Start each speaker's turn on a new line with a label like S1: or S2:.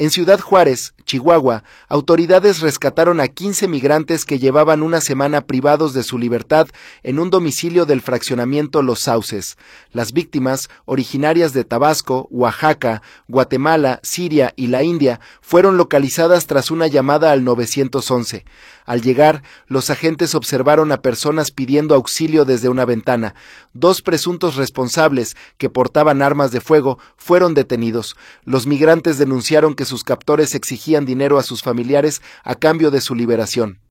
S1: En Ciudad Juárez, Chihuahua, autoridades rescataron a 15 migrantes que llevaban una semana privados de su libertad en un domicilio del fraccionamiento Los Sauces. Las víctimas, originarias de Tabasco, Oaxaca, Guatemala, Siria y la India, fueron localizadas tras una llamada al 911. Al llegar, los agentes observaron a personas pidiendo auxilio desde una ventana. 2 presuntos responsables, que portaban armas de fuego, fueron detenidos. Los migrantes denunciaron que sus captores exigían dinero a sus familiares a cambio de su liberación.